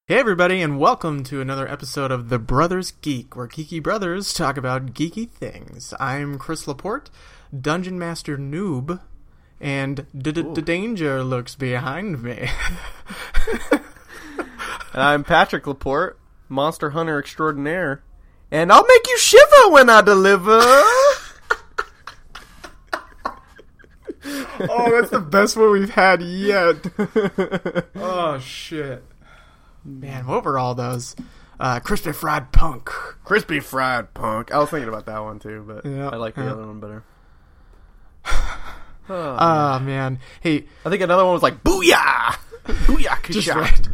Hey everybody, and welcome to another episode of The Brothers Geek, where geeky brothers talk about geeky things. I'm Chris Laporte, Dungeon Master Noob, and Danger lurks behind me. And I'm Patrick Laporte, Monster Hunter Extraordinaire, and I'll make you shiver when I deliver! Oh, that's the best one we've had yet. Oh, shit. Man, what were all those? Crispy Fried Punk. Crispy Fried Punk. I was thinking about that one too, but yeah, I like the other one better. Oh, man. Hey. I think another one was like, Booyah! Booyah! Just right.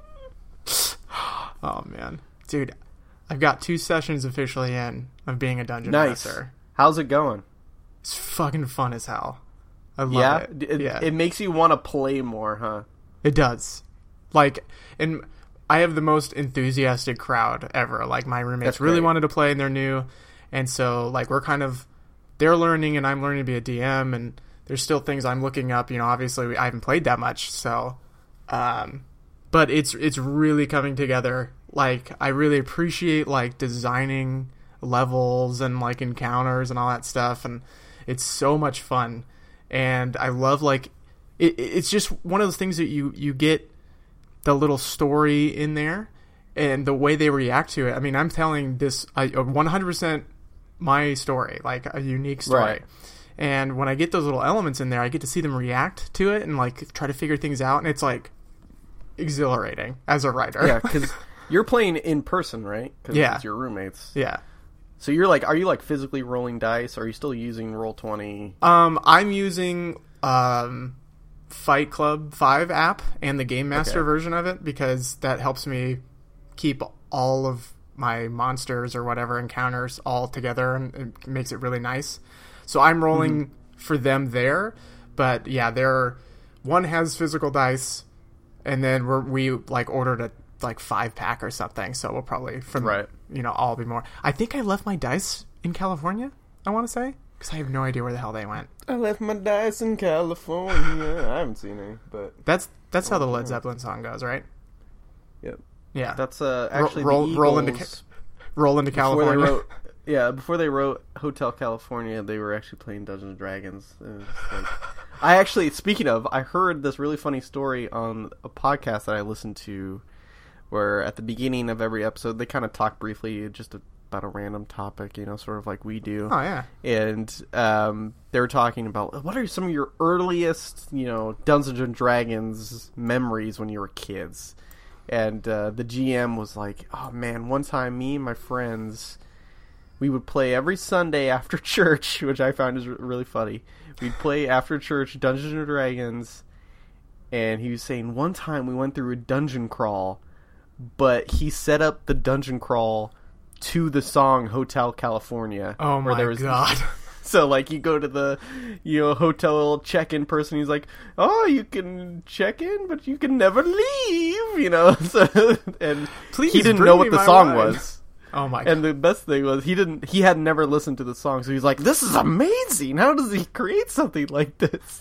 Oh, man. Dude, I've got 2 sessions officially in of being a Dungeon Master. How's it going? It's fucking fun as hell. I love it. It makes you want to play more, huh? It does. Like, and I have the most enthusiastic crowd ever. Like, my roommates really wanted to play and they're new. And so, like, they're learning and I'm learning to be a DM, and there's still things I'm looking up. You know, obviously I haven't played that much, so, but it's really coming together. Like, I really appreciate, like, designing levels and, like, encounters and all that stuff. And it's so much fun. And I love, like, it's just one of those things that you get the little story in there and the way they react to it. I mean, I'm telling this 100% my story, like a unique story. Right. And when I get those little elements in there, I get to see them react to it and like try to figure things out. And it's like exhilarating as a writer. Yeah, because you're playing in person, right? Because yeah. It's your roommates. Yeah. So are you like physically rolling dice? Or are you still using Roll20? I'm using Fight Club 5 app and the Game Master version of it, because that helps me keep all of my monsters or whatever encounters all together, and it makes it really nice. So I'm rolling for them there, but yeah, one has physical dice, and then we like ordered a like 5-pack or something, so we'll probably all be more. I think I left my dice in California, I want to say, because I have no idea where the hell they went. I left my dice in California. I haven't seen any, but that's how the Led Zeppelin song goes, right? Yep. Yeah. That's actually roll into California. Before they wrote Hotel California, they were actually playing Dungeons and Dragons. Speaking of, I heard this really funny story on a podcast that I listened to, where at the beginning of every episode they kind of talk briefly just about a random topic, sort of like we do. Oh, yeah. And they were talking about, what are some of your earliest, Dungeons and Dragons memories when you were kids? And the GM was like, oh, man, one time me and my friends, we would play every Sunday after church, which I found is really funny. We'd play after church Dungeons and Dragons, and he was saying one time we went through a dungeon crawl, but he set up the dungeon crawl to the song Hotel California. Oh my god. So like you go to the hotel check-in person, he's like, oh, you can check in but you can never leave, so, and please, he didn't know what the song was. Oh my god. And the best thing was he had never listened to the song, so he's like, this is amazing, how does he create something like this?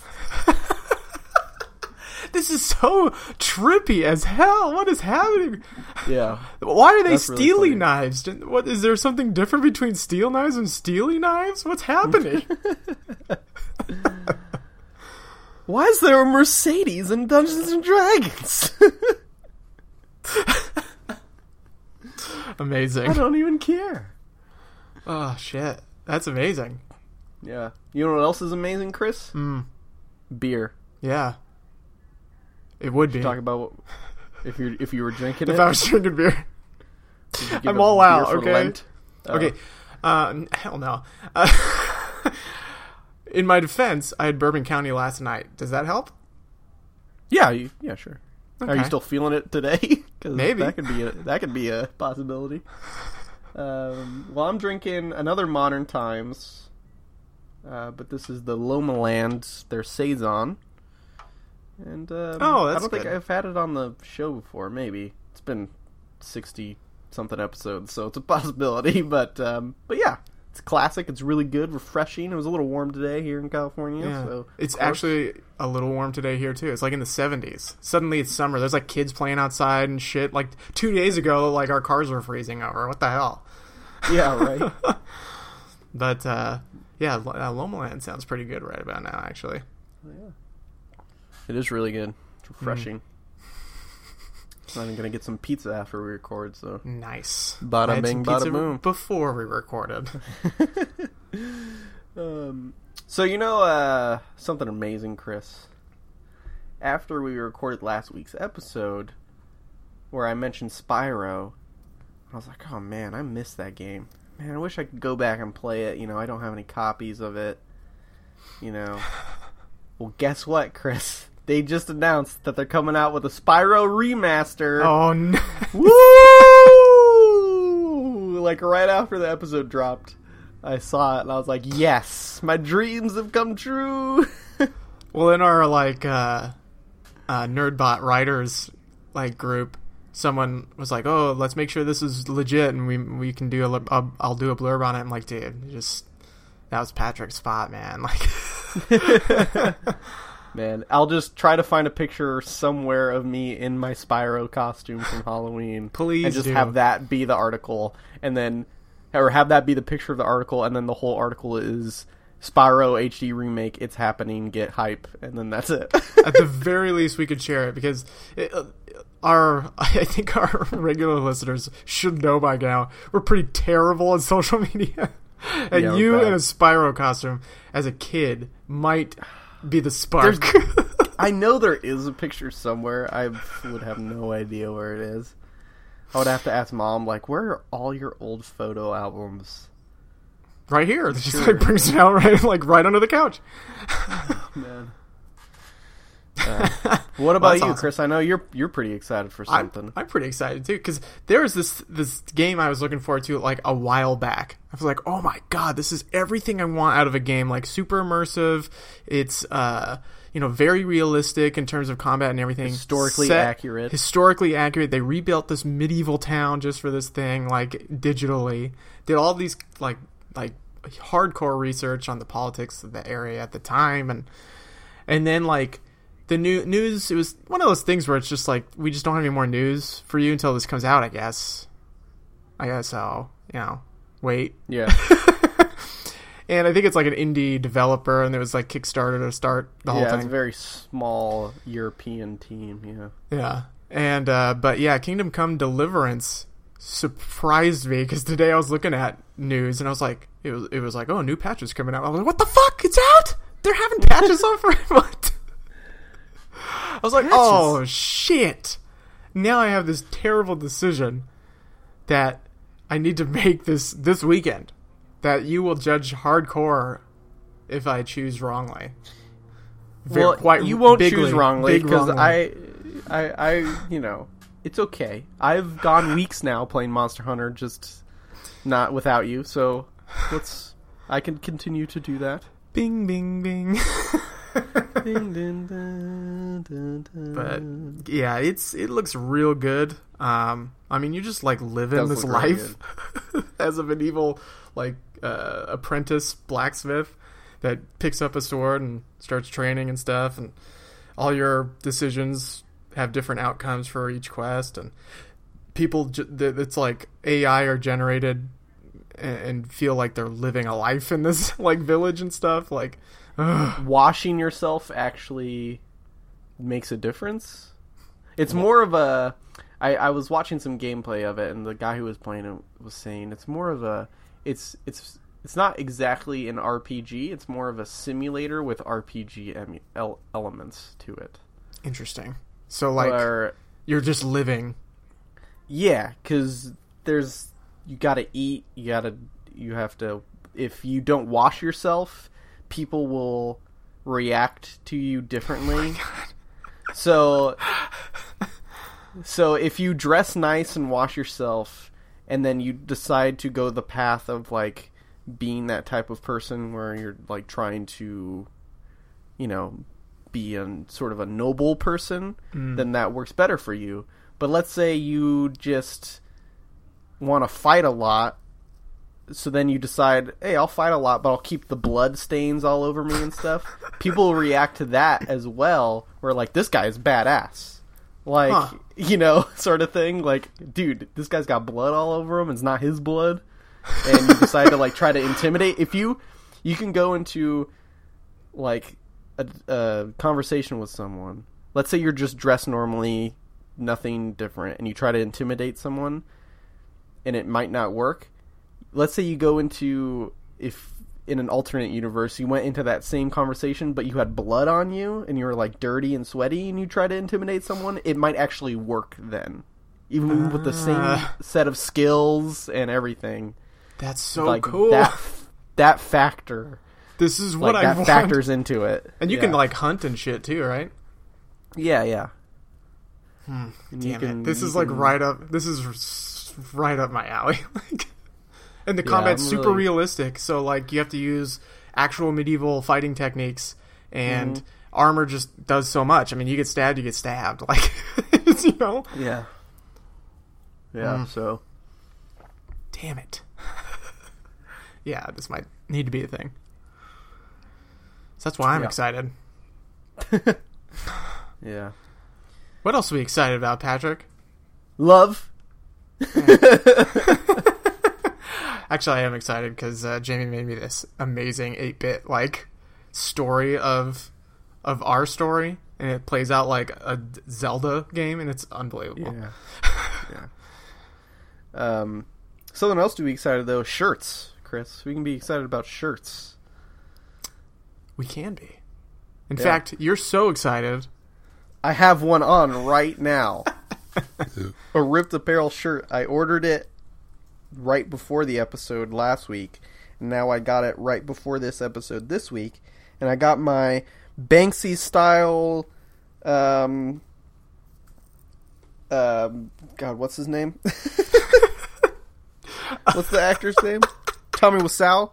This is so trippy as hell. What is happening? Yeah. Why are they That's steely really knives? What is there something different between steel knives and steely knives? What's happening? Why is there a Mercedes in Dungeons and Dragons? Amazing. I don't even care. Oh shit. That's amazing. Yeah. You know what else is amazing, Chris? Beer. Yeah. It would be. Talk about if you were drinking if I was drinking beer. I'm all out, okay? Okay. Hell no. In my defense, I had Bourbon County last night. Does that help? Yeah, sure. Okay. Are you still feeling it today? Maybe. That could be a possibility. Well, I'm drinking another Modern Times, but this is the Lomaland, their Saison. And that's I don't think good. I've had it on the show before. Maybe it's been 60 something episodes, so it's a possibility. But yeah, It's classic. It's really good, refreshing. It was a little warm today here in California. Yeah. So it's actually a little warm today here too. It's like in the 70s. Suddenly it's summer. There's like kids playing outside and shit. Like 2 days ago, like our cars were freezing over. What the hell? Yeah, right. But yeah, Loma Land sounds pretty good right about now, actually. Yeah. It is really good. It's refreshing. I'm going to get some pizza after we record, so. Nice. Bada bing, bada boom. Before we recorded. So, you know, something amazing, Chris. After we recorded last week's episode, where I mentioned Spyro, I was like, oh man, I missed that game. Man, I wish I could go back and play it. You know, I don't have any copies of it. You know. Well, guess what, Chris? They just announced that they're coming out with a Spyro remaster. Oh, no. Woo! Like, right after the episode dropped, I saw it, and I was like, yes! My dreams have come true! Well, in our, like, Nerdbot writers, like, group, someone was like, oh, let's make sure this is legit, and we can do I'll do a blurb on it. I'm like, dude, that was Patrick's spot, man. Like... Man, I'll just try to find a picture somewhere of me in my Spyro costume from Halloween. Please and just do. have that be the article, and then, or have that be the picture of the article, and then the whole article is Spyro HD remake. It's happening. Get hype, and then that's it. At the very least, we could share it because I think our regular listeners should know by now we're pretty terrible on social media, and Yeah, you bad. in a Spyro costume as a kid might be the spark. I know there is a picture somewhere. I would have no idea where it is. I would have to ask Mom, like, where are all your old photo albums? Right here. It just like brings it out right under the couch. Oh, man. What about you, awesome. Chris? I know you're pretty excited for something. I'm pretty excited too because there was this game I was looking forward to like a while back. I was like, oh my god, this is everything I want out of a game. Like super immersive. It's very realistic in terms of combat and everything. Historically accurate. Historically accurate. They rebuilt this medieval town just for this thing, like digitally. Did all these like hardcore research on the politics of the area at the time, and then like. The new news, it was one of those things where it's just like, we just don't have any more news for you until this comes out, I guess so, wait. Yeah. And I think it's like an indie developer, and there was like Kickstarter to start the whole thing. Yeah, it's a very small European team, yeah. Yeah. And, but yeah, Kingdom Come Deliverance surprised me, because today I was looking at news, and I was like, it was like, oh, new patch is coming out. I was like, what the fuck? It's out? They're having patches on for what? I was like, oh, shit. Now I have this terrible decision that I need to make this weekend. That you will judge hardcore if I choose wrongly. You won't choose wrongly, because I, it's okay. I've gone weeks now playing Monster Hunter, just not without you, so I can continue to do that. Bing, bing, bing. Ding, ding, dun, dun, dun. But yeah, it looks real good. I mean, you just like living this life as a medieval apprentice blacksmith that picks up a sword and starts training and stuff, and all your decisions have different outcomes for each quest, and people it's like AI are generated and feel like they're living a life in this like village and stuff. Like, washing yourself actually makes a difference. It's more of a I was watching some gameplay of it, and the guy who was playing it was saying it's more of a it's not exactly an RPG, it's more of a simulator with RPG elements to it. Interesting. So like you're just living. Yeah, cuz you got to eat, you have to, if you don't wash yourself, people will react to you differently. Oh, so if you dress nice and wash yourself, and then you decide to go the path of like being that type of person where you're like trying to, be a sort of a noble person, then that works better for you. But let's say you just want to fight a lot, so then you decide, hey, I'll fight a lot, but I'll keep the blood stains all over me and stuff. People react to that as well, where like, this guy is badass. Like, sort of thing. Like, dude, this guy's got blood all over him, it's not his blood. And you decide to like try to intimidate. If you can go into like a conversation with someone. Let's say you're just dressed normally, nothing different, and you try to intimidate someone, and it might not work. Let's say you go into, if in an alternate universe, you went into that same conversation, but you had blood on you, and you were like dirty and sweaty, and you try to intimidate someone, it might actually work then. Even with the same set of skills and everything. That's so like, cool. That factor. This is what I want. That factors into it. And you can like hunt and shit too, right? Yeah. Damn it. This is like right up. This is right up my alley. Like, and the combat's super realistic. So like you have to use actual medieval fighting techniques, and armor just does so much. I mean, you get stabbed, you get stabbed. Like, Yeah. Yeah. So. Damn it. Yeah, this might need to be a thing. So that's why I'm excited. Yeah. What else are we excited about, Patrick? Love. Actually, I am excited because Jamie made me this amazing 8-bit like story of our story, and it plays out like a Zelda game, and it's unbelievable. Yeah. Something else to be excited though: shirts, Chris. We can be excited about shirts. We can be. In fact, you're so excited. I have one on right now. A Ripped Apparel shirt. I ordered it right before the episode last week, and now I got it right before this episode this week, and I got my Banksy style God, what's his name? What's the actor's name? Tommy Wiseau.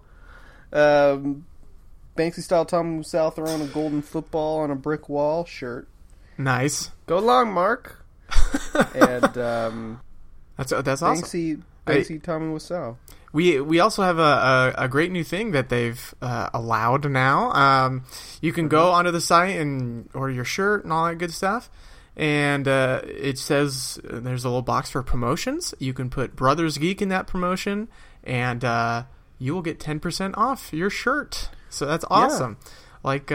Banksy style Tommy Wiseau throwing a golden football on a brick wall shirt. Nice. Go long, Mark. And that's awesome. Banksy Tommy Wiseau. We also have a great new thing that they've allowed now. You can go onto the site and order your shirt and all that good stuff. And it says there's a little box for promotions. You can put Brothers Geek in that promotion, and you will get 10% off your shirt. So that's awesome. Yeah. Like,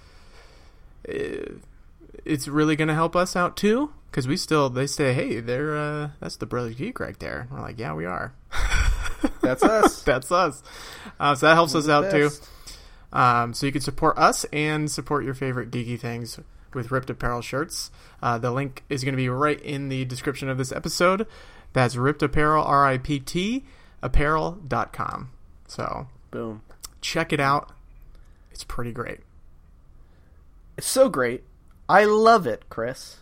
it's really going to help us out too, because they say, hey, that's the Brothers Geek right there. And we're like, yeah, we are. That's us. That's us. So that helps us out too. So you can support us and support your favorite geeky things with Ripped Apparel shirts. The link is going to be right in the description of this episode. That's Ripped Apparel, RIPT, apparel.com. So, boom. Check it out. It's pretty great. It's so great. I love it, Chris.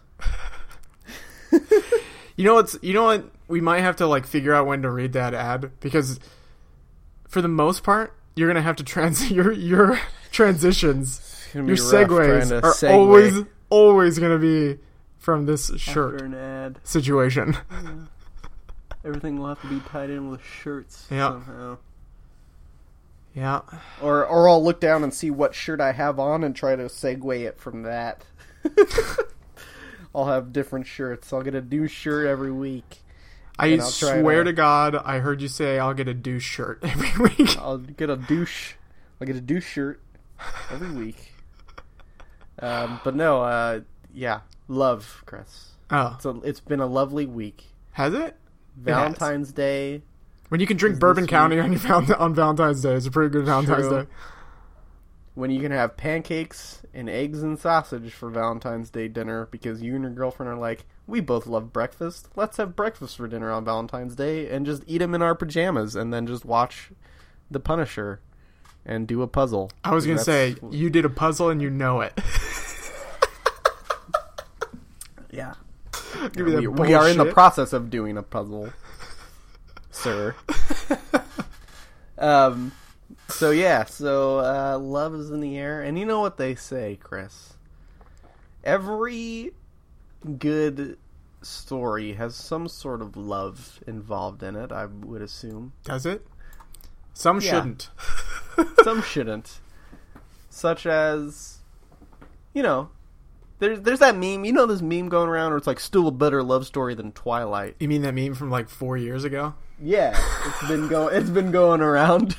You know what? We might have to like figure out when to read that ad, because for the most part, you're gonna have to your transitions, your segues are always gonna be from this shirt after an ad situation. Yeah. Everything will have to be tied in with shirts somehow. Yeah. Or I'll look down and see what shirt I have on and try to segue it from that. I'll have different shirts. I'll get a douche shirt every week. I swear to God, I heard you say I'll get a douche shirt every week. I'll get a douche shirt every week. But no, love, Chris. Oh. It's been a lovely week. Has it? Valentine's Day. When you can drink Bourbon County on Valentine's Day, it's a pretty good Valentine's Day. When you can have pancakes and eggs and sausage for Valentine's Day dinner because you and your girlfriend are like, we both love breakfast. Let's have breakfast for dinner on Valentine's Day and just eat them in our pajamas and then just watch The Punisher and do a puzzle. I was going to say, you did a puzzle and you know it. Yeah. We are in the process of doing a puzzle, sir. So love is in the air, and you know what they say, Chris. Every good story has some sort of love involved in it, I would assume. Does it? Some Yeah. shouldn't. Some shouldn't. Such as, you know, there's that meme. You know this meme going around where it's like still a better love story than Twilight. You mean that meme from like 4 years ago? Yeah, it's been going around.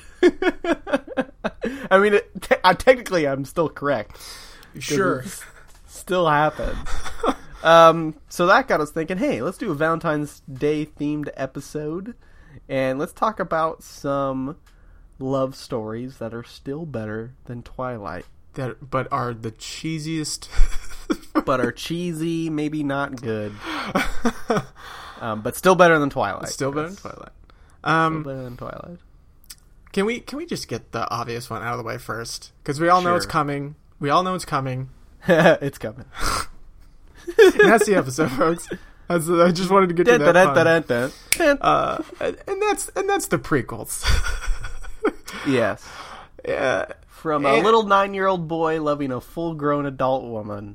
I mean, technically, I'm still correct. Sure. It still happens. So that got us thinking, hey, let's do a Valentine's Day themed episode, and let's talk about some love stories that are still better than Twilight. But are the cheesiest. But are cheesy, maybe not good. But still better than Twilight. Still better than Twilight. Still better than Twilight. Can we just get the obvious one out of the way first? Because we all know it's coming. We all know it's coming. It's coming. And that's the episode, folks. I just wanted to get to that pun. And that's the prequels. Yes. Yeah. From a little 9-year-old boy loving a full-grown adult woman.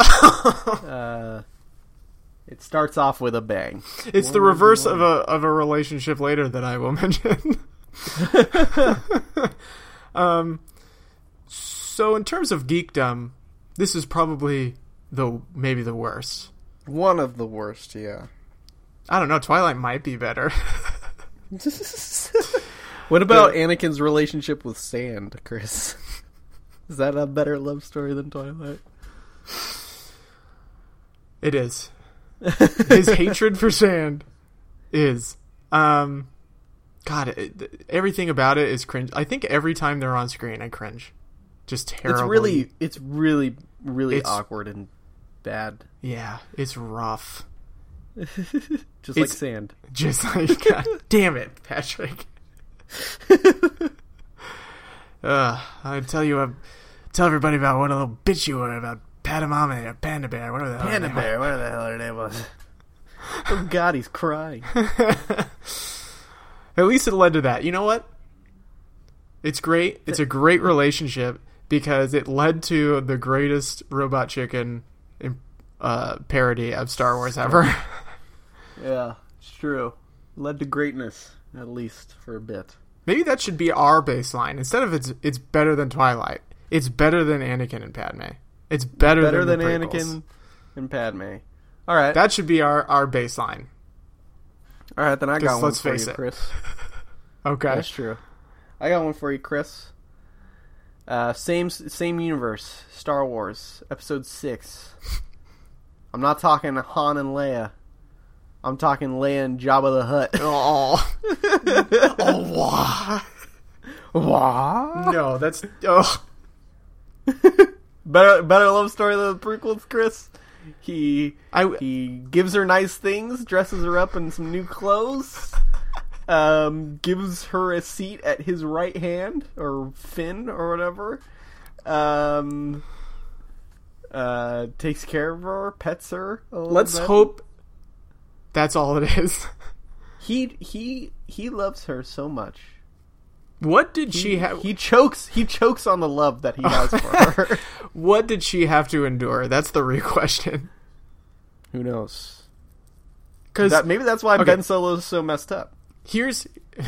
It starts off with a bang. It's the reverse of a relationship later that I will mention. So in terms of geekdom, this is probably maybe the worst. One of the worst, yeah. I don't know. Twilight might be better. What about Anakin's relationship with sand, Chris? Is that a better love story than Twilight? It is. His hatred for sand is. God, everything about it is cringe. I think every time they're on screen, I cringe. Just terrible. It's really awkward and bad. Yeah, it's rough. Like sand. Just like, God damn it, Patrick. I tell everybody about what a little bitch you were about Padamame or Panda Bear, whatever the hell. Panda Bear, whatever the hell her name was. Oh God, he's crying. At least it led to that. You know what? It's great. It's a great relationship because it led to the greatest Robot Chicken parody of Star Wars ever. Yeah, it's true. Led to greatness, at least for a bit. Maybe that should be our baseline. Instead of it's better than Twilight, it's better than Anakin and Padme. It's better than Anakin and Padme. All right. That should be our baseline. All right, then I got one let's for face you, it. Chris. Okay. That's true. I got one for you, Chris. Same universe, Star Wars, Episode 6. I'm not talking Han and Leia. I'm talking Leia and Jabba the Hutt. Oh. Oh, What? no, that's... Oh. Better love story than the prequels, Chris. He gives her nice things, dresses her up in some new clothes, gives her a seat at his right hand, or fin, or whatever, takes care of her, pets her a little Let's bit. hope that's all it is. He loves her so much. What did she have... He chokes on the love that he has for her. What did she have to endure? That's the real question. Who knows? Because Maybe that's why Ben Solo is so messed up. Here's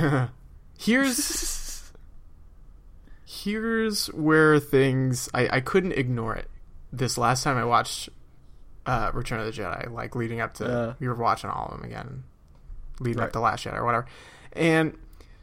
where things... I couldn't ignore it. This last time I watched Return of the Jedi, like leading up to... we were watching all of them again. Leading up to Last Jedi or whatever. And...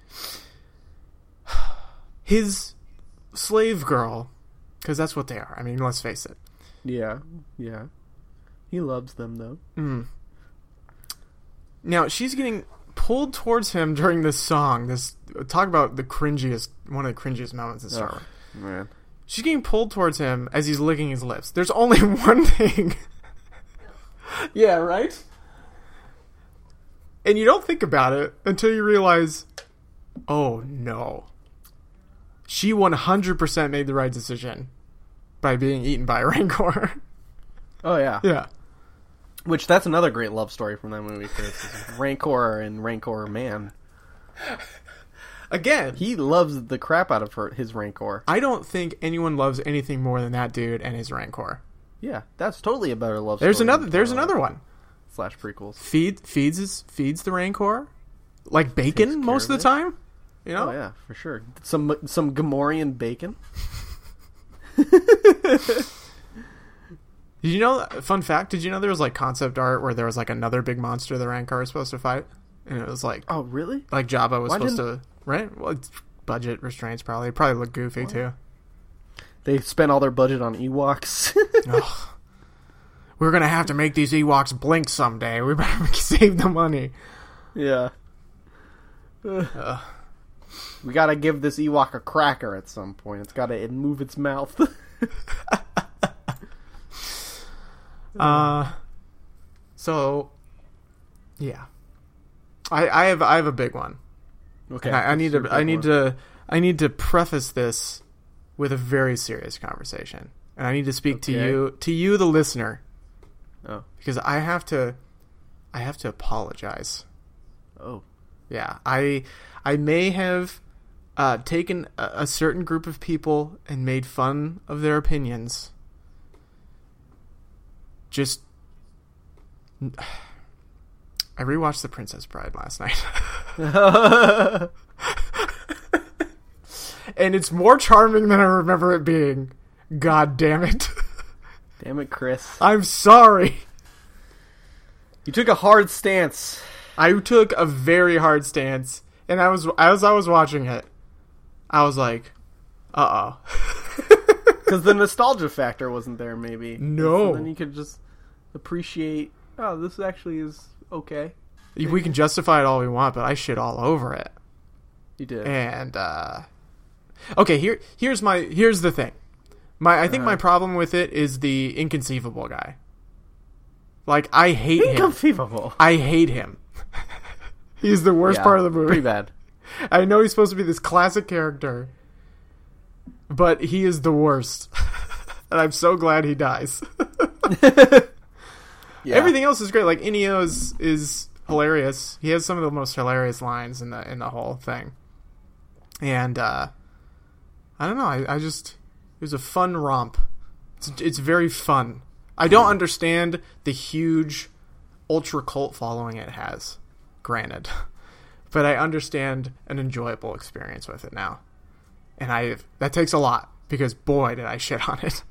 his slave girl, because that's what they are. I mean, let's face it. Yeah. He loves them, though. Mm. Now, she's getting pulled towards him during this song. Talk about one of the cringiest moments in Star Wars. Man. She's getting pulled towards him as he's licking his lips. There's only one thing. Yeah, right? And you don't think about it until you realize, oh, no. She 100% made the right decision by being eaten by a Rancor. Oh, yeah. Yeah. Which, that's another great love story from that movie, Chris. Rancor and Rancor Man. Again, he loves the crap out of his Rancor. I don't think anyone loves anything more than that dude and his Rancor. Yeah, that's totally a better love story. There's another one. / prequels. Feeds the Rancor like bacon most of the time. You know? Oh yeah, for sure. Some Gamorrean bacon. Did you know? Fun fact: did you know there was like concept art where there was like another big monster the Rancor was supposed to fight, and it was like, oh really? Like Jabba was supposed to, right? Well, it's budget restraints probably. It probably looked goofy too. They spent all their budget on Ewoks. We're gonna have to make these Ewoks blink someday. We better save the money. Yeah. We gotta give this Ewok a cracker at some point. It's gotta move its mouth. So, yeah, I have a big one. Okay, I need to preface this with a very serious conversation, and I need to speak to you, the listener, because I have to apologize. Oh, yeah, I may have taken a certain group of people and made fun of their opinions. Just, I rewatched The Princess Bride last night. And it's more charming than I remember it being. God damn it. Damn it, Chris. I'm sorry. You took a hard stance. I took a very hard stance. And as I was watching it, I was like, uh-oh. Because the nostalgia factor wasn't there, maybe. No. So then you could just appreciate, oh, this actually is okay. We can justify it all we want, but I shit all over it. You did. And, okay, here's the thing. I think my problem with it is the inconceivable guy. Like, I hate him. Inconceivable. I hate him. He's the worst part of the movie. Pretty bad. I know he's supposed to be this classic character, but he is the worst. And I'm so glad he dies. Yeah. Everything else is great. Like, Ennio is hilarious. He has some of the most hilarious lines in the whole thing. And I don't know. I just, it was a fun romp. It's very fun. I don't understand the huge ultra cult following it has, granted, but I understand an enjoyable experience with it now. And that takes a lot, because boy did I shit on it.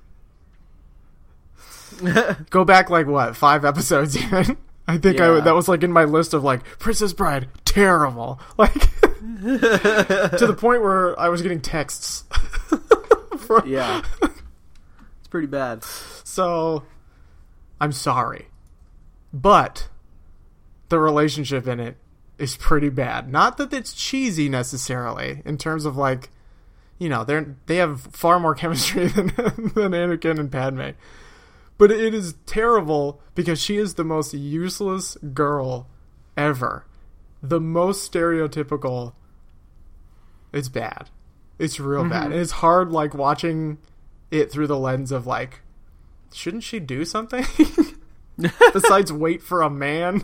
Go back, like, what, 5 episodes even? I think that was, like, in my list of, like, Princess Bride, terrible. Like, to the point where I was getting texts. Yeah. It's pretty bad. So, I'm sorry. But, the relationship in it is pretty bad. Not that it's cheesy, necessarily, in terms of, like, you know, they have far more chemistry than Anakin and Padme. But it is terrible because she is the most useless girl ever. The most stereotypical. It's bad. It's real bad. And it's hard, like, watching it through the lens of, like, shouldn't she do something? Besides wait for a man?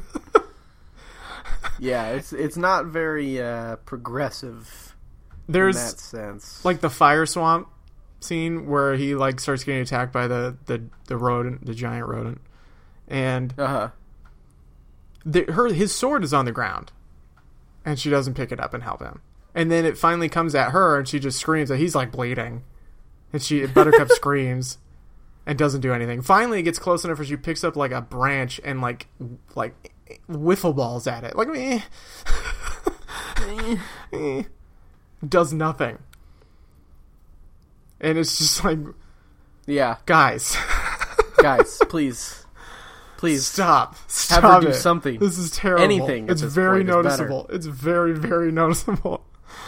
Yeah, it's not very progressive in that sense. Like, the fire swamp scene where he, like, starts getting attacked by the rodent, the giant rodent, and his sword is on the ground, and she doesn't pick it up and help him, and then it finally comes at her, and she just screams, and he's, like, bleeding, and Buttercup screams and doesn't do anything. Finally, it gets close enough where she picks up, like, a branch and like wiffle balls at it, like, does nothing. And it's just like, yeah, guys, please stop have her do something. This is terrible. Anything. It's very noticeable. It's very, very noticeable.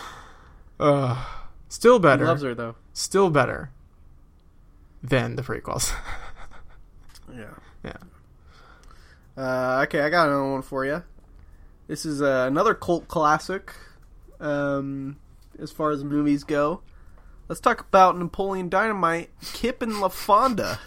Still better. He loves her, though. Still better than the prequels. Yeah. Yeah. Okay, I got another one for you. This is another cult classic. As far as movies go. Let's talk about Napoleon Dynamite, Kip and LaFonda.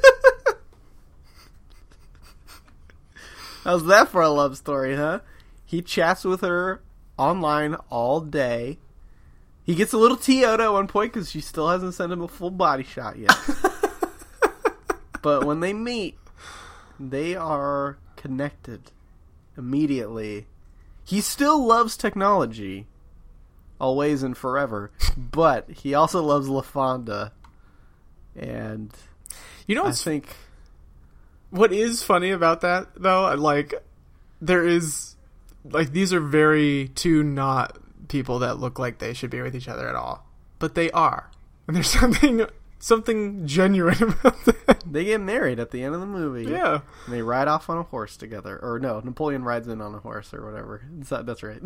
How's that for a love story, huh? He chats with her online all day. He gets a little TO'd at one point because she still hasn't sent him a full body shot yet. But when they meet, they are connected immediately. He still loves technology. always and forever. But he also loves LaFonda. And You know, I think... what is funny about that, though, like, there is, like, these are very two not people that look like they should be with each other at all. But they are. And there's something genuine about that. They get married at the end of the movie. Yeah. And they ride off on a horse together. Or no, Napoleon rides in on a horse or whatever. That's right.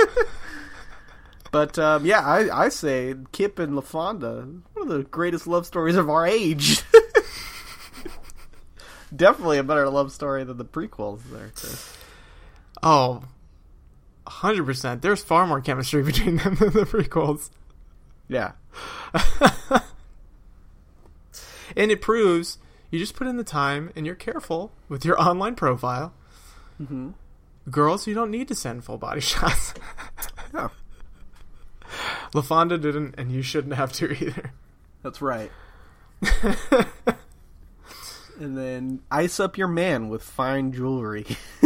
But, yeah, I say Kip and LaFonda, one of the greatest love stories of our age. Definitely a better love story than the prequels there, Chris. Oh, 100%. There's far more chemistry between them than the prequels. Yeah. And it proves you just put in the time and you're careful with your online profile. Mm-hmm. Girls, you don't need to send full body shots. No. LaFonda didn't, and you shouldn't have to either. That's right. And then ice up your man with fine jewelry.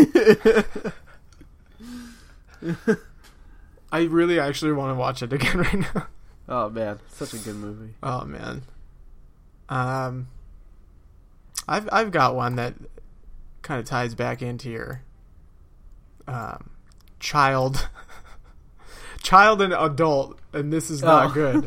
I really actually want to watch it again right now. Oh man, such a good movie. Oh man. I've got one that kind of ties back into your child and adult, and this is not good.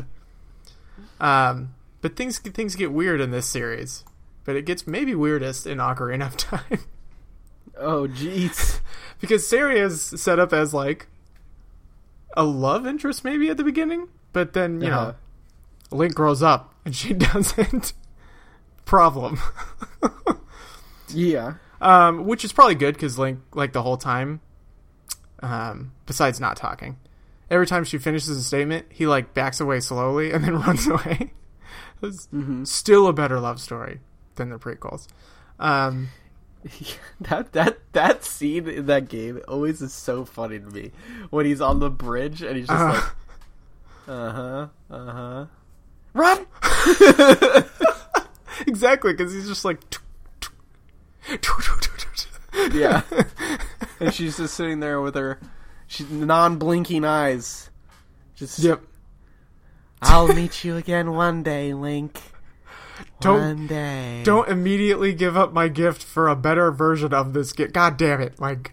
But things get weird in this series. But it gets maybe weirdest in Ocarina of Time. Oh, jeez. Because Saria is set up as, like, a love interest maybe at the beginning. But then, you know, Link grows up and she doesn't. Problem. Yeah. Which is probably good because Link, like, the whole time, besides not talking, every time she finishes a statement, he, like, backs away slowly and then runs away. It's still a better love story than the prequels. That scene in that game always is so funny to me when he's on the bridge and he's just run. Exactly, because he's just like yeah, and she's just sitting there with her non-blinking eyes, just I'll meet you again one day, Link. One day. Don't immediately give up my gift for a better version of this gift. God damn it, like.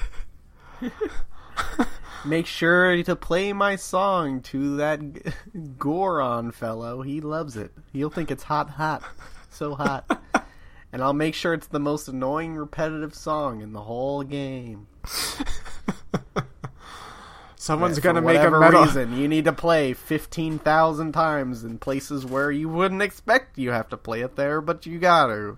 Make sure to play my song to that Goron fellow. He loves it. He'll think it's hot. So hot. And I'll make sure it's the most annoying, repetitive song in the whole game. Someone's gonna make a metal. Reason, you need to play 15,000 times in places where you wouldn't expect you have to play it there, but you gotta.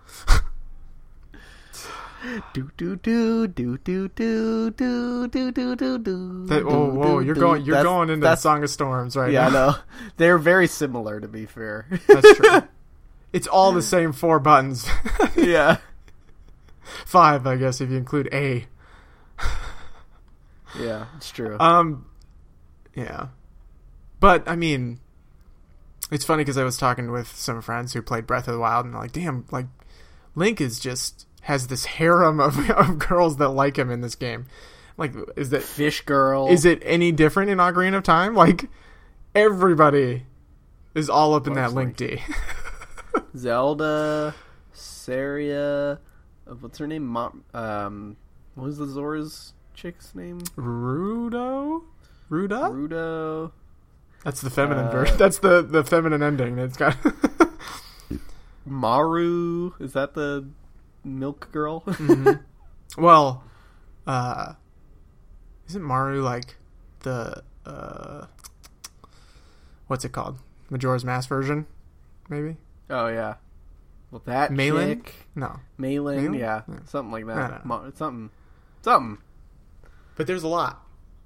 Do do do do do do do do do do do. Whoa! You're going into the Song of Storms right now. Yeah, I know. They're very similar, to be fair. That's true. It's all the same 4 buttons. Yeah. 5, I guess, if you include A. Yeah, it's true. Yeah. But, I mean, it's funny because I was talking with some friends who played Breath of the Wild, and they're like, damn, like, Link is just has this harem of girls that like him in this game. Like, is that... Fish Girl. Is it any different in Ocarina of Time? Like, everybody is all up in that Link D. Zelda, Saria, what's her name? What was the Zora's chick's name? Ruda? That's the feminine version. That's the feminine ending. It's got Maru. Is that the milk girl? Mm-hmm. Well, isn't Maru like the what's it called? Majora's Mask version, maybe? Oh yeah. Well, that Malin? chick. No. Malin, yeah. Something like that. I don't know. Something. But there's a lot.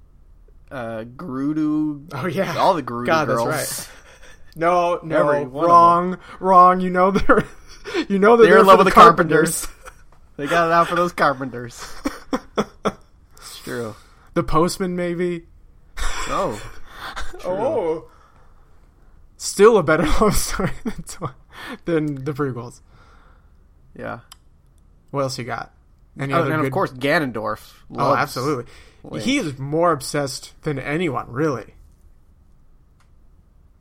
Gerudo. Oh yeah, all the Gerudo girls. That's right. No, Every one wrong. You know they're they're in love with the carpenters. They got it out for those carpenters. It's true. The postman, maybe. Oh. True. Oh. Still a better love story than the prequels. Yeah. What else you got? And of course Ganondorf. Oh, absolutely. Link. He is more obsessed than anyone, really.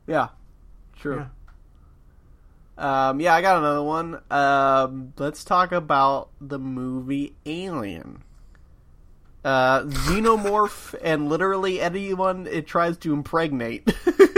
Yeah. True. Yeah. Yeah, I got another one. Let's talk about the movie Alien. Xenomorph and literally anyone it tries to impregnate.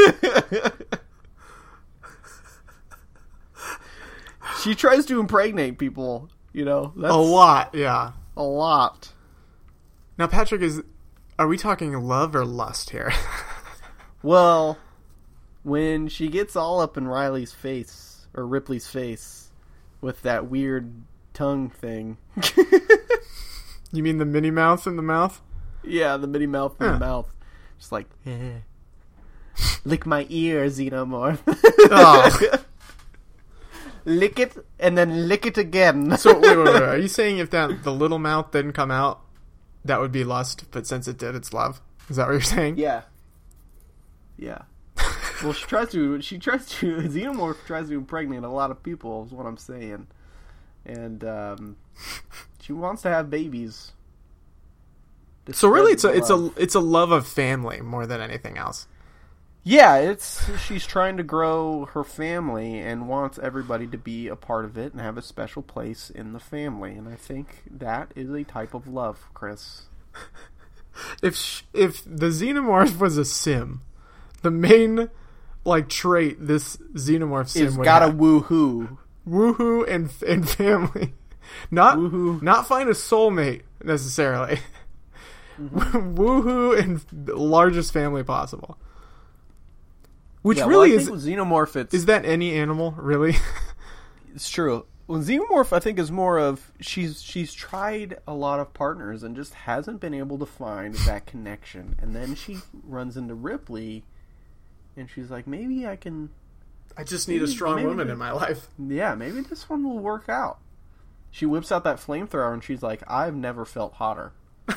She tries to impregnate people, you know. A lot, yeah. A lot. Now, Patrick, are we talking love or lust here? Well, when she gets all up in Riley's face, or Ripley's face, with that weird tongue thing. You mean the Minnie Mouse in the mouth? Yeah, the Minnie Mouth in the mouth. Just like, lick my ear, Xenomorph. Oh. Lick it, and then lick it again. So, wait. Are you saying if the little mouth didn't come out, that would be lust, but since it did, it's love? Is that what you're saying? Yeah. Yeah. Well, Xenomorph tries to impregnate a lot of people, is what I'm saying. And, she wants to have babies. So really, it's a love of family more than anything else. Yeah, she's trying to grow her family and wants everybody to be a part of it and have a special place in the family. And I think that is a type of love, Chris. If the Xenomorph was a sim, the main trait this Xenomorph sim is would gotta have, woohoo and family, not find a soulmate necessarily. Mm-hmm. Woohoo and the largest family possible. Which really I think with Xenomorph, is that any animal really? It's true. Well, Xenomorph, I think, is more of she's tried a lot of partners and just hasn't been able to find that connection. And then she runs into Ripley, and she's like, maybe I can. I just need a strong woman in my life. Yeah, maybe this one will work out. She whips out that flamethrower, and she's like, I've never felt hotter.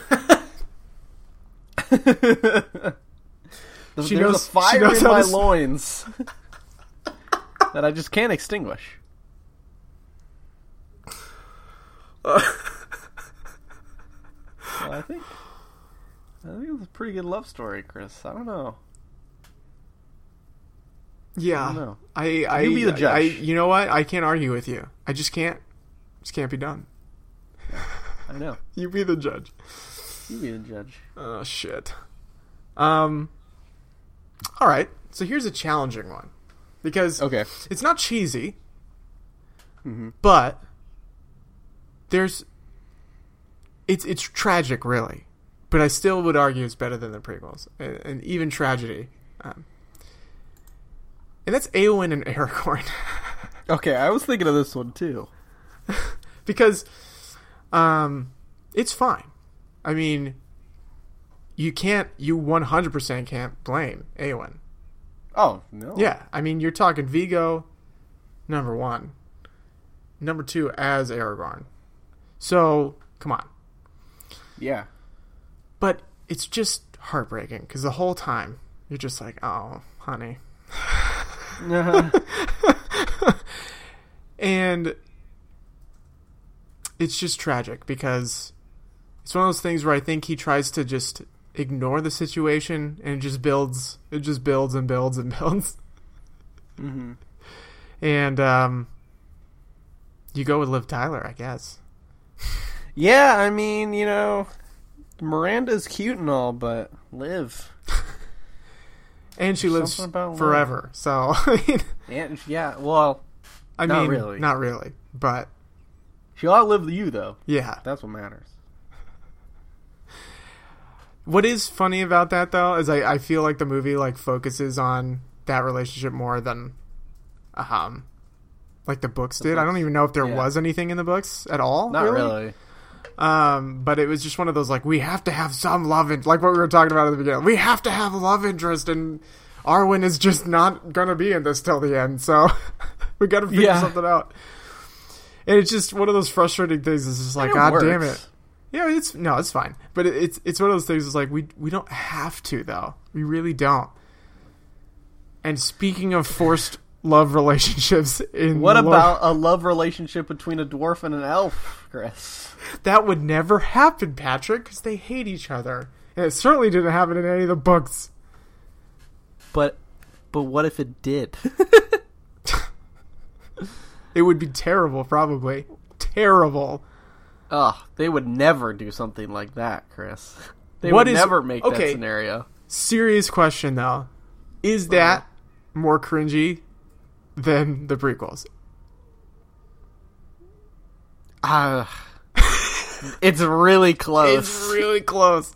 There's a fire in my loins that I just can't extinguish. Well, I think it's a pretty good love story, Chris. I don't know. Yeah, I don't know. You be the judge. You know what? I can't argue with you. I just can't. Just can't be done. Yeah, I know. You be the judge. You be the judge. Oh shit. All right. So here's a challenging one, because it's not cheesy, but it's tragic, really. But I still would argue it's better than the prequels, and even tragedy. And that's Eowyn and Aragorn. Okay, I was thinking of this one too. Because it's fine. I mean, you 100% can't blame Eowyn. Oh, no. Yeah, I mean, you're talking Vigo, number 1. Number 2 as Aragorn. So, come on. Yeah. But it's just heartbreaking, because the whole time, you're just like, oh, honey. And it's just tragic, because it's one of those things where I think he tries to just ignore the situation, and it just builds and builds and builds. Mm-hmm. And you go with Liv Tyler, I guess. Yeah, I mean, you know, Miranda's cute and all, but Liv. And she lives forever, so I mean, yeah, well, not really, but she'll outlive you, though. Yeah, that's what matters. What is funny about that, though, is I feel like the movie focuses on that relationship more than like the books did. I don't even know if there was anything in the books at all. Not really. But it was just one of those, we have to have some love, like what we were talking about at the beginning. We have to have a love interest, and Arwen is just not going to be in this till the end, so we got to figure something out. And it's just one of those frustrating things. It's just God damn it. Yeah, it's fine. But it's one of those things. It's we don't have to, though. We really don't. And speaking of forced love relationships what about a love relationship between a dwarf and an elf, Chris? That would never happen, Patrick, because they hate each other. And it certainly didn't happen in any of the books. But But what if it did? It would be terrible, probably. Terrible. Ugh, they would never do something like that, Chris. They would never make that scenario. Serious question, though. Is that more cringy than the prequels? It's really close. It's really close.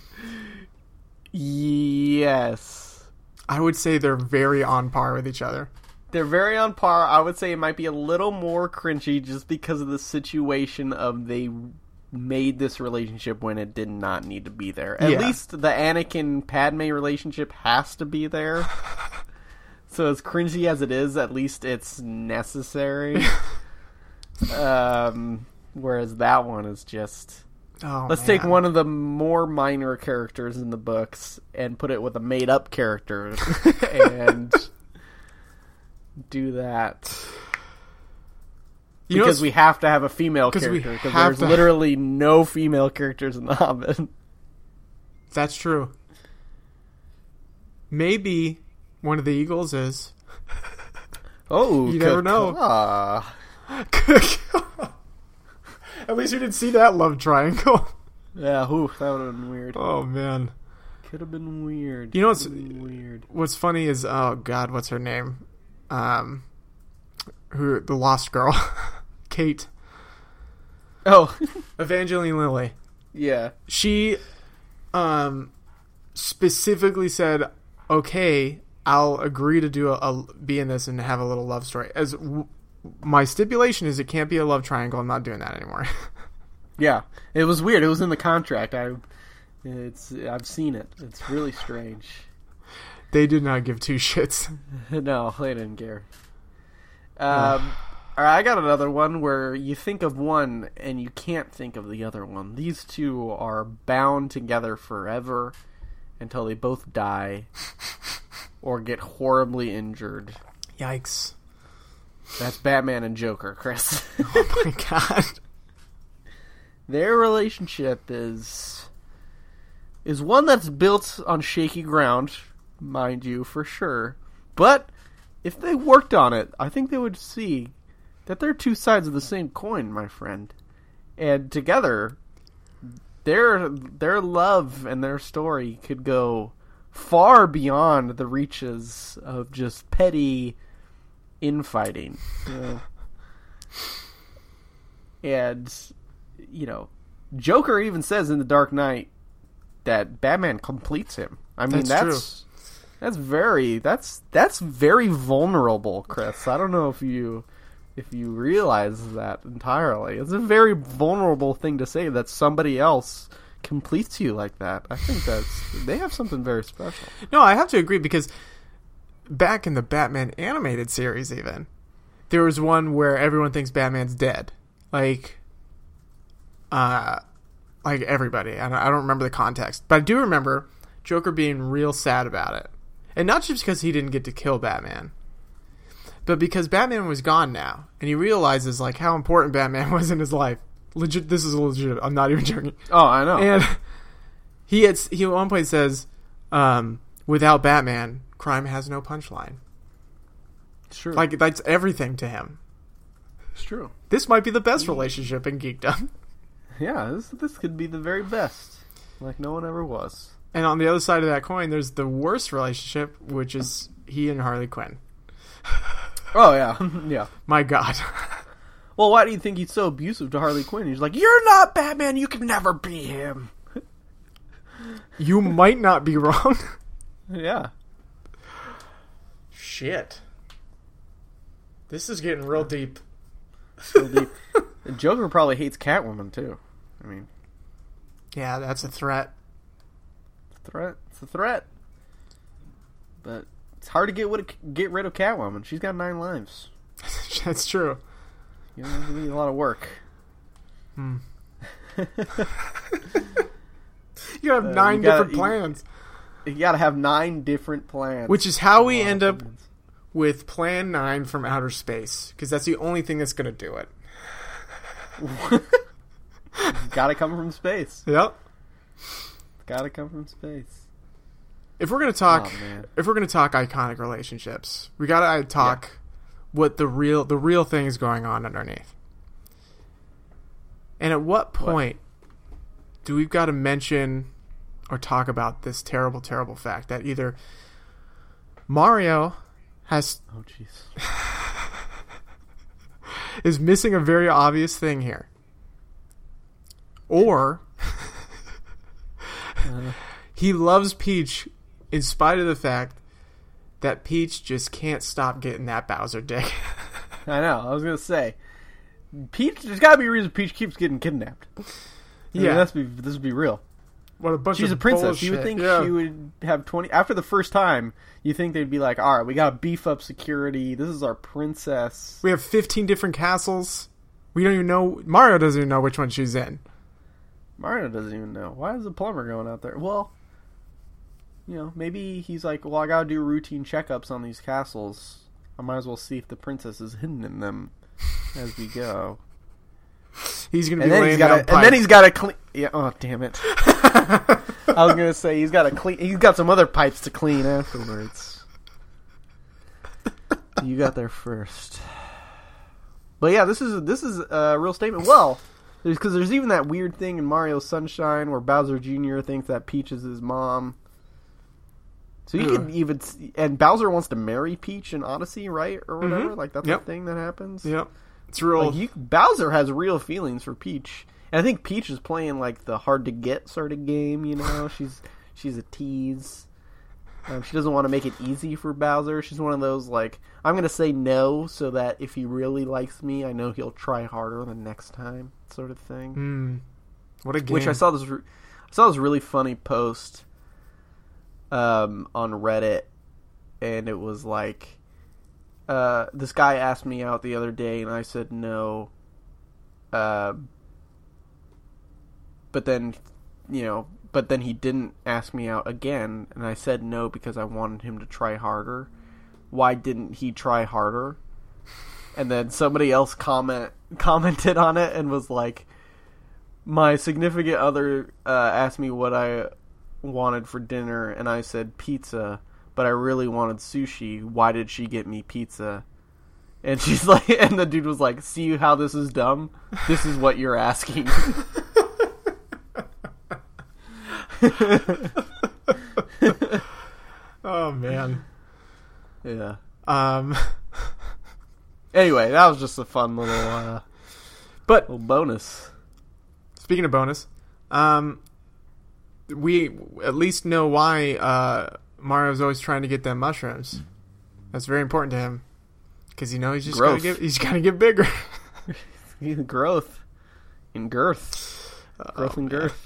Yes. I would say they're very on par with each other. They're very on par. I would say it might be a little more cringy just because of the situation of they made this relationship when it did not need to be there. At least the Anakin-Padme relationship has to be there. So as cringy as it is, at least it's necessary. Whereas that one is just... let's take one of the more minor characters in the books and put it with a made-up character. And... do that. Because we have to have a female character. Because there's literally no female characters in The Hobbit. That's true. Maybe one of the Eagles is. Oh, you never know. At least we didn't see that love triangle. Yeah, that would have been weird. Oh, man. Could have been weird. You know what's funny is, oh, God, what's her name? The Lost Girl. Kate. Oh. Evangeline Lilly. Yeah. She specifically said, okay, I'll agree to be in this and have a little love story. My stipulation is it can't be a love triangle. I'm not doing that anymore. Yeah. It was weird. It was in the contract. I've seen it. It's really strange. They did not give two shits. No, they didn't care. All right, I got another one where you think of one and you can't think of the other one. These two are bound together forever until they both die or get horribly injured. Yikes. That's Batman and Joker, Chris. Oh my God. Their relationship is one that's built on shaky ground, mind you, for sure. But if they worked on it, I think they would see that they're two sides of the same coin, my friend. And together, their love and their story could go far beyond the reaches of just petty infighting. And, Joker even says in The Dark Knight that Batman completes him. I mean, that's very vulnerable, Chris. I don't know if you realize that entirely. It's a very vulnerable thing to say that somebody else completes you like that. I think they have something very special. No, I have to agree because back in the Batman animated series even, there was one where everyone thinks Batman's dead. Like everybody. I don't remember the context. But I do remember Joker being real sad about it. And not just because he didn't get to kill Batman, but because Batman was gone now. And he realizes how important Batman was in his life. Legit, this is legit. I'm not even joking. Oh, I know. And he at one point says, without Batman, crime has no punchline. It's true. That's everything to him. It's true. This might be the best relationship in geekdom. Yeah, this could be the very best. Like no one ever was. And on the other side of that coin, there's the worst relationship, which is he and Harley Quinn. Oh, yeah. Yeah. My God. Well, why do you think he's so abusive to Harley Quinn? He's like, you're not Batman. You can never be him. You might not be wrong. Yeah. Shit. This is getting real deep. Real deep. The Joker probably hates Catwoman, too. I mean... Yeah, that's a threat. It's a threat. But it's hard to get rid of Catwoman. She's got 9 lives. That's true. You need a lot of work. You have 9 different plans. You gotta have 9 different plans. Which is how we end up with Plan 9 from outer space. Because that's the only thing that's going to do it. Gotta come from space. Yep. Gotta come from space. if we're gonna talk iconic relationships, we gotta talk what the real thing is going on underneath. And at what point do we got to mention or talk about this terrible, terrible fact that either Mario has is missing a very obvious thing here, or he loves Peach in spite of the fact that Peach just can't stop getting that Bowser dick. I know. I was gonna say, Peach. There's gotta be a reason Peach keeps getting kidnapped. This would be real. What a bunch She's of a princess. bullshit. You would think she would have 20 after the first time. You think they'd be like, all right, we gotta beef up security. This is our princess. We have 15 different castles. We don't even know. Mario doesn't even know which one she's in. Mario doesn't even know. Why is the plumber going out there? Well, maybe he's like, well, I gotta do routine checkups on these castles. I might as well see if the princess is hidden in them as we go. He's gonna be laying down pipe. And then he's got to clean. Yeah. Oh, damn it! I was gonna say he's got to clean. He's got some other pipes to clean afterwards. You got there first. But yeah, this is a real statement. Well, because there's even that weird thing in Mario Sunshine where Bowser Jr. thinks that Peach is his mom. So you could even, and Bowser wants to marry Peach in Odyssey, right, or whatever. Mm-hmm. Like that's the thing that happens. Yep, it's real. Like Bowser has real feelings for Peach, and I think Peach is playing like the hard to get sort of game. She's a tease. She doesn't want to make it easy for Bowser. She's one of those like, I'm gonna say no so that if he really likes me, I know he'll try harder the next time, sort of thing. What a game! Which I saw this really funny post on Reddit, and it was like, this guy asked me out the other day, and I said no. But then he didn't ask me out again, and I said no because I wanted him to try harder. Why didn't he try harder? And then somebody else commented on it and was like, my significant other asked me what I wanted for dinner, and I said pizza, but I really wanted sushi. Why did she get me pizza? And she's like, and the dude was like, see how this is dumb? This is what you're asking. Oh man. Yeah. Anyway, that was just a fun little little bonus. Speaking of bonus, we at least know why Mario's always trying to get them mushrooms. That's very important to him because he's just gotta get bigger. Growth and girth. Growth and girth.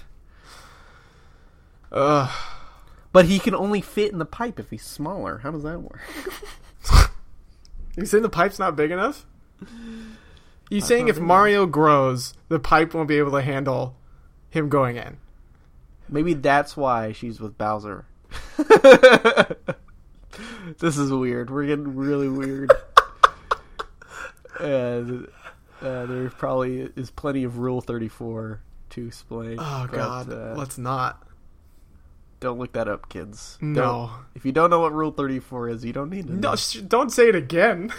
But he can only fit in the pipe if he's smaller. How does that work? You saying the pipe's not big enough? You saying if Mario grows, the pipe won't be able to handle him going in? Maybe that's why she's with Bowser. This is weird. We're getting really weird. There probably is plenty of Rule 34 to explain. Oh, God. Let's not. Don't look that up, kids. No. If you don't know what Rule 34 is, you don't need to know. No, don't say it again.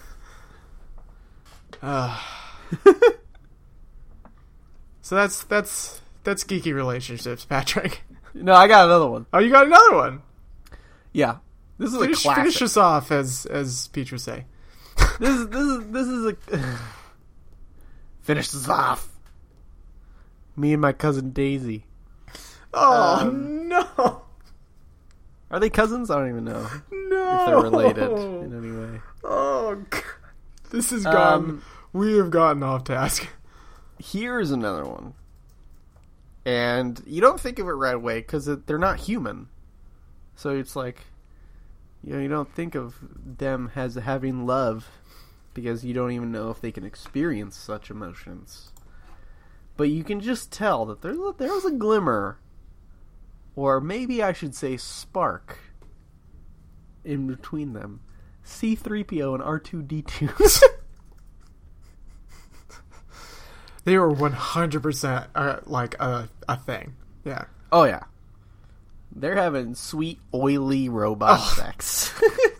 So that's geeky relationships, Patrick. No, I got another one. Oh, you got another one? Yeah. This is a classic. Finish us off, as Peach would say. This is a... Finish this off. Me and my cousin Daisy. Oh, no. Are they cousins? I don't even know. No. If they're related in any way. Oh, God. This has gone... we have gotten off task. Here's another one. And you don't think of it right away because they're not human. So it's like, you don't think of them as having love because you don't even know if they can experience such emotions. But you can just tell that there was a glimmer, or maybe I should say spark, in between them. C-3PO and R2-D2. They were 100% like a thing. Yeah. Oh, yeah. They're having sweet, oily robot sex.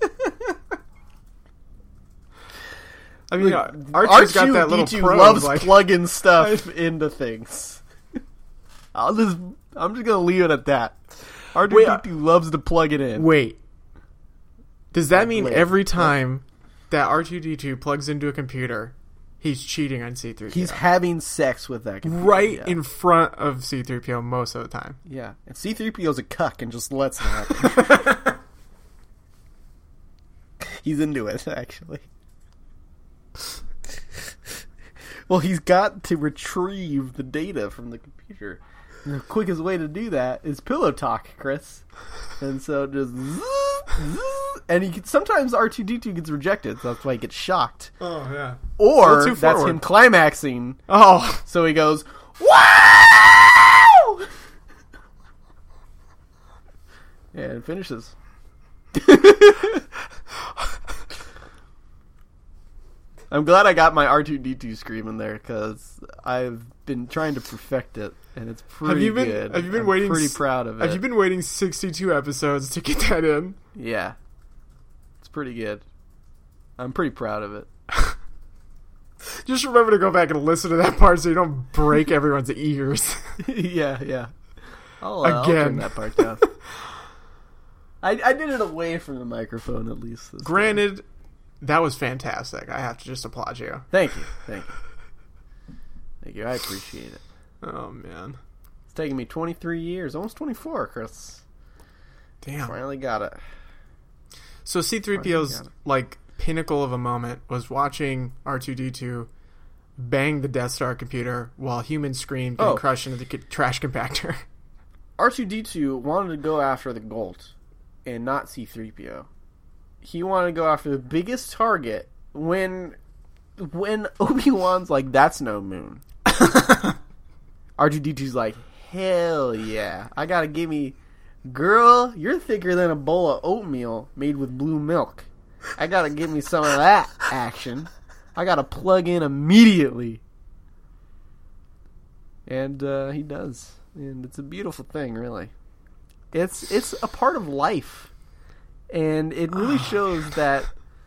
I mean, Archie's got that little R2-D2 probe, loves like, plugging stuff into things. I'm just gonna leave it at that. R2-D2 loves to plug it in. Wait. Does that mean every time that R2-D2 plugs into a computer, he's cheating on C-3PO? He's having sex with that computer. Right in front of C-3PO most of the time. Yeah. And C-3PO's a cuck and just lets it happen. He's into it, actually. Well, he's got to retrieve the data from the computer. And the quickest way to do that is pillow talk, Chris. And so just... And sometimes R2-D2 gets rejected, so that's why he gets shocked. Oh, yeah. Or that's him climaxing. Oh. So he goes, wow! And it finishes. I'm glad I got my R2-D2 scream in there, because I've been trying to perfect it, and it's pretty good. Have you been waiting? Pretty proud of it. Have you been waiting 62 episodes to get that in? Yeah. It's pretty good. I'm pretty proud of it. Just remember to go back and listen to that part so you don't break everyone's ears. Yeah. I'll turn that part down. I did it away from the microphone, at least. Granted, that was fantastic. I have to just applaud you. Thank you. I appreciate it. Oh, man. It's taken me 23 years, almost 24, Chris. Damn. Finally got it. So C-3PO's, like, pinnacle of a moment was watching R2-D2 bang the Death Star computer while humans screamed and crushed into the trash compactor. R2-D2 wanted to go after the Gold and not C-3PO. He wanted to go after the biggest target when Obi-Wan's like, that's no moon. R2-D2's like, hell yeah. I gotta give me... Girl, you're thicker than a bowl of oatmeal made with blue milk. I gotta give me some of that action. I gotta plug in immediately. And he does. And it's a beautiful thing, really. It's a part of life. And it really shows that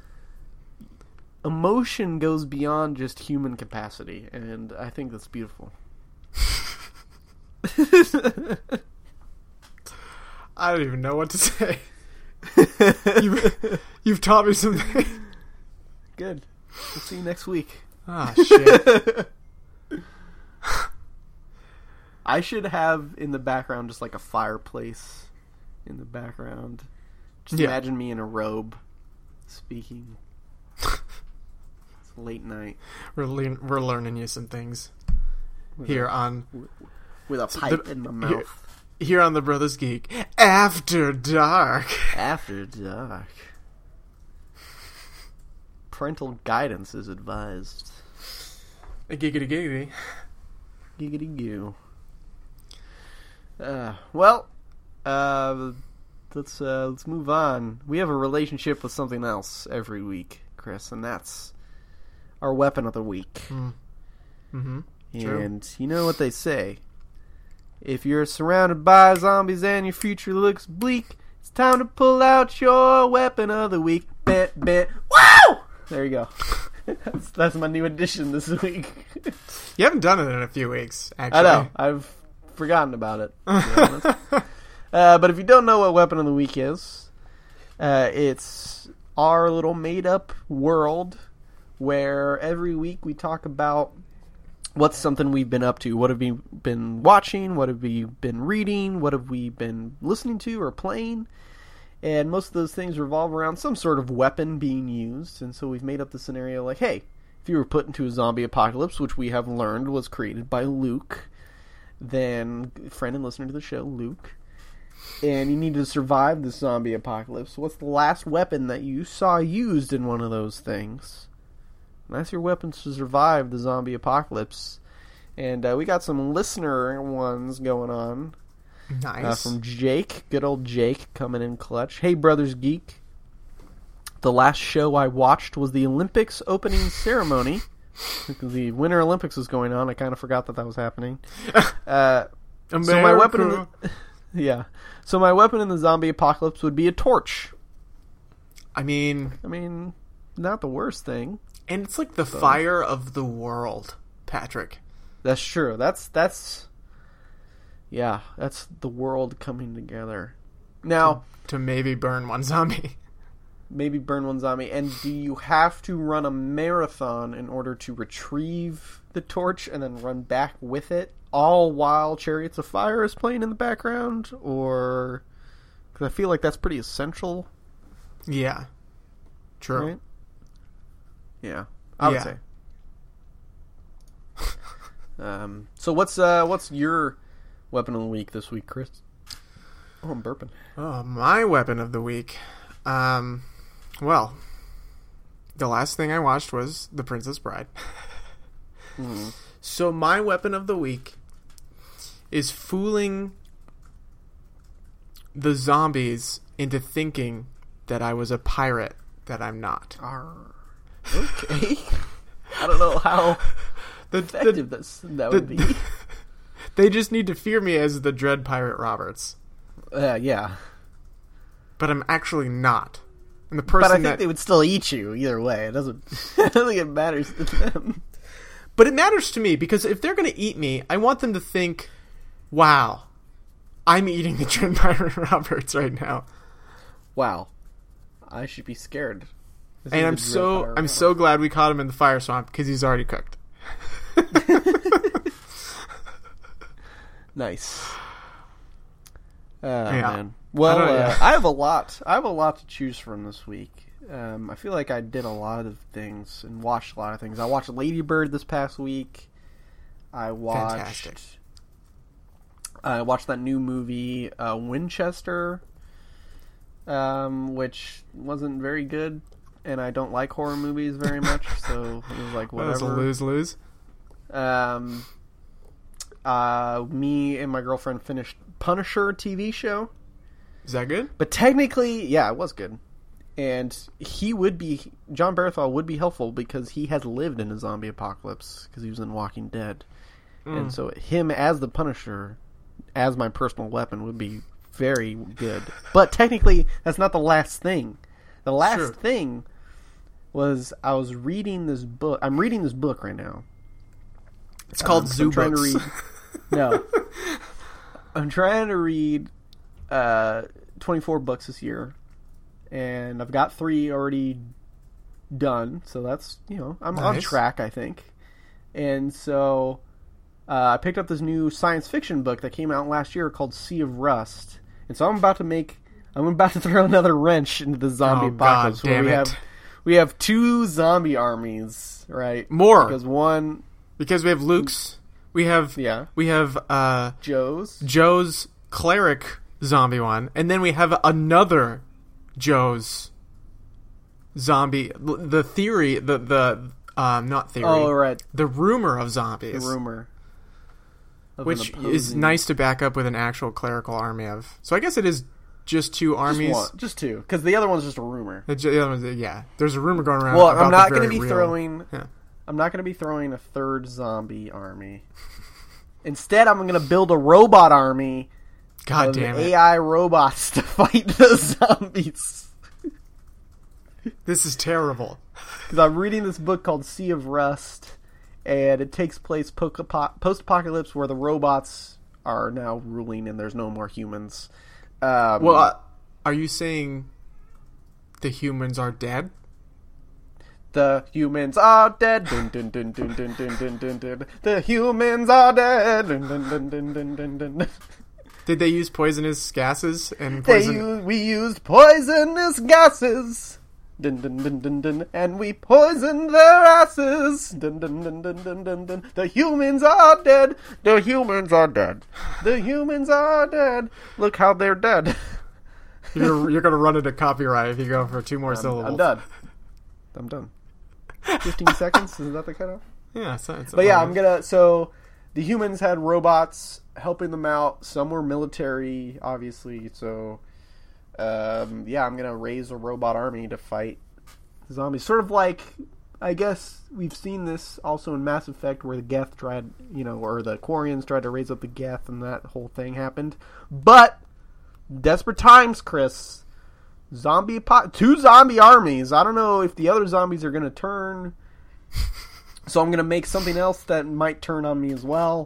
emotion goes beyond just human capacity. And I think that's beautiful. I don't even know what to say. You've taught me something. Good. We'll see you next week. Ah, shit. I should have in the background just like a fireplace in the background. Just imagine me in a robe speaking. It's late night. We're learning you some things here on... With a pipe in my mouth. Here on the Brothers Geek. After Dark. After Dark. Parental guidance is advised. Giggity giggity. Giggity goo. Let's move on. We have a relationship with something else every week, Chris, and that's our weapon of the week. Mm-hmm. And True. You know what they say. If you're surrounded by zombies and your future looks bleak, it's time to pull out your weapon of the week. Bet. Wow! There you go. That's my new addition this week. You haven't done it in a few weeks, actually. I know. I've forgotten about it, to be honest. But if you don't know what weapon of the week is, it's our little made-up world where every week we talk about what's something we've been up to. What have we been watching? What have we been reading? What have we been listening to or playing? And most of those things revolve around some sort of weapon being used. And so we've made up the scenario like, hey, if you were put into a zombie apocalypse, which we have learned was created by Luke, then friend and listener to the show, Luke, and you need to survive the zombie apocalypse. What's the last weapon that you saw used in one of those things? And that's your weapon to survive the zombie apocalypse. And we got some listener ones going on. Nice. From Jake, good old Jake, coming in clutch. Hey, Brothers Geek. The last show I watched was the Olympics opening ceremony. Because the Winter Olympics was going on. I kind of forgot that was happening. So my weapon Yeah. So my weapon in the zombie apocalypse would be a torch. I mean, not the worst thing. And it's like the fire of the world, Patrick. That's true. That's the world coming together. Now, to maybe burn one zombie. Maybe burn one zombie. And do you have to run a marathon in order to retrieve the torch and then run back with it, all while Chariots of Fire is playing in the background? Or... because I feel like that's pretty essential. Yeah. True. Right? Yeah. I would say. So what's your weapon of the week this week, Chris? Oh, I'm burping. Oh, my weapon of the week. Well, the last thing I watched was The Princess Bride. Mm-hmm. So my weapon of the week is fooling the zombies into thinking that I was a pirate that I'm not. Okay. I don't know how effective that would be. They just need to fear me as the Dread Pirate Roberts. Yeah. But I'm actually not. And the person but I think they would still eat you either way. It doesn't. I don't think it matters to them. But it matters to me because if they're going to eat me, I want them to think, "Wow, I'm eating the Dread Pirate Roberts right now." Wow, I should be scared. And I'm so glad we caught him in the fire swamp because he's already cooked. Nice. Yeah. Man. Well, I have a lot. I have a lot to choose from this week. I feel like I did a lot of things and watched a lot of things. I watched Lady Bird this past week. I watched that new movie Winchester, which wasn't very good, and I don't like horror movies very much. So it was like whatever. That was a lose-lose. Me and my girlfriend finished Punisher TV show. Is that good? But technically, yeah, it was good. And John Bernthal would be helpful because he has lived in a zombie apocalypse because he was in Walking Dead. And so him as the Punisher, as my personal weapon, would be very good. But technically, that's not the last thing. The last thing was I was reading this book. I'm reading this book right now. It's called Zoo Books. I'm trying to read. No. I'm trying to read 24 books this year. And I've got 3 already done. So that's, I'm on track, I think. And so I picked up this new science fiction book that came out last year called Sea of Rust. And so I'm about to throw another wrench into the zombie apocalypse. God, damn it. We have 2 zombie armies, right? More. Because we have Luke's. We have Joe's cleric zombie one, and then we have another Joe's zombie. The theory, not theory. Oh, right. The rumor of zombies. The rumor. Which is nice to back up with an actual clerical army of. So I guess it is just 2 armies. Just 2, because the other one's just a rumor. The other one's, yeah. There's a rumor going around. Well, about I'm not going to be throwing a third zombie army. Instead, I'm going to build a robot army. God damn it. AI robots to fight the zombies. This is terrible. Because I'm reading this book called Sea of Rust, and it takes place post-apocalypse where the robots are now ruling and there's no more humans. Are you saying the humans are dead? The humans are dead. Dun, dun, dun, dun, dun, dun, dun, dun, dun. The humans are dead. Dun, dun, dun, dun, dun, dun, dun. Did they use poisonous gases and we used poisonous gases. Dun, dun, dun, dun, dun, and we poisoned their asses. Dun, dun, dun, dun, dun, dun, dun. The humans are dead. The humans are dead. The humans are dead. Look how they're dead. You're gonna run into copyright if you go for 2 more syllables. I'm done. 15 seconds? Is that the cutoff? Yeah. But yeah, so the humans had robots helping them out. Some were military, obviously. So, I'm going to raise a robot army to fight zombies. Sort of like, I guess we've seen this also in Mass Effect where the Geth tried, or the Quarians tried to raise up the Geth and that whole thing happened. But desperate times, Chris. Two zombie armies. I don't know if the other zombies are going to turn. So I'm going to make something else that might turn on me as well.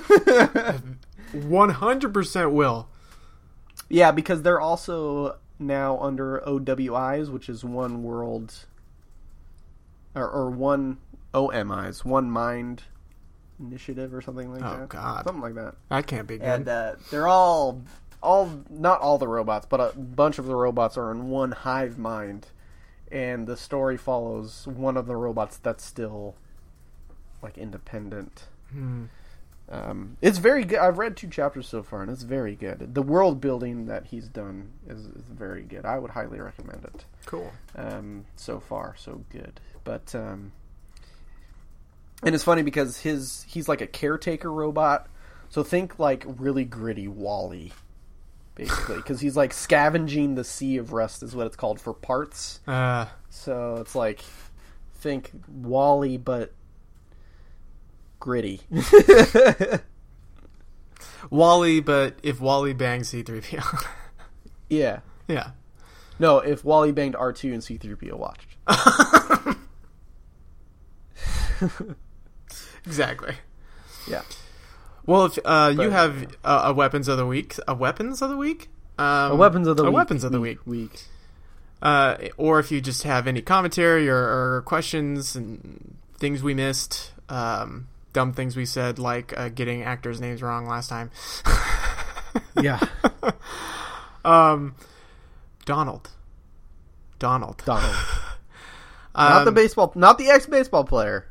100% will. Yeah, because they're also now under OWIs, which is one world, or one OMIs, one mind initiative or something like that. Oh, God. Something like that. That can't be good. And they're all, not all the robots, but a bunch of the robots are in one hive mind. And the story follows one of the robots that's still, like, independent. It's very good. I've read 2 chapters so far, and it's very good. The world building that he's done is very good. I would highly recommend it. Cool. So far, so good. But and it's funny because he's like a caretaker robot. So think like really gritty WALL-E, basically, because he's like scavenging the sea of rust is what it's called for parts. So it's like think WALL-E but gritty. WALL-E, but if WALL-E bangs C-3PO. Yeah. Yeah. No, if WALL-E banged R2 and C-3PO watched. Exactly. Yeah. Well, if you have a weapons of the week, a weapons of the week, week. Or if you just have any commentary or questions and things we missed, dumb things we said, like getting actors' names wrong last time. Yeah. Donald. Not the baseball, not the ex-baseball player.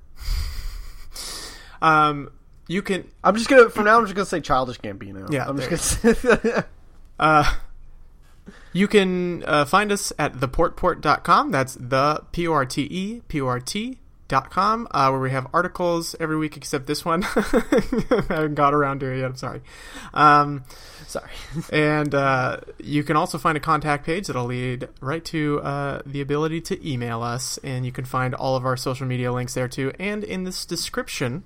You can. I'm just gonna say Childish Gambino. Yeah, I'm just gonna say. You can find us at theportport.com. That's the PORTEPORT.com, where we have articles every week except this one. I haven't got around to it yet. I'm sorry. Sorry. And you can also find a contact page that'll lead right to the ability to email us, and you can find all of our social media links there too, and in this description.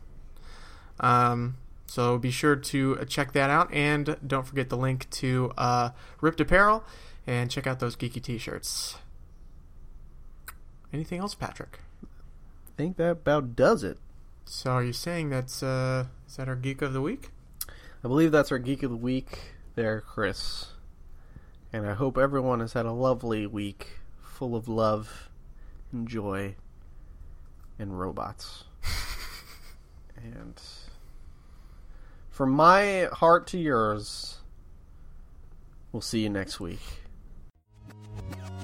So be sure to check that out, and don't forget the link to Ripped Apparel, and check out those geeky t-shirts. Anything else, Patrick? I think that about does it. So are you saying that's is that our Geek of the Week? I believe that's our Geek of the Week there, Chris. And I hope everyone has had a lovely week full of love and joy and robots. And from my heart to yours, we'll see you next week.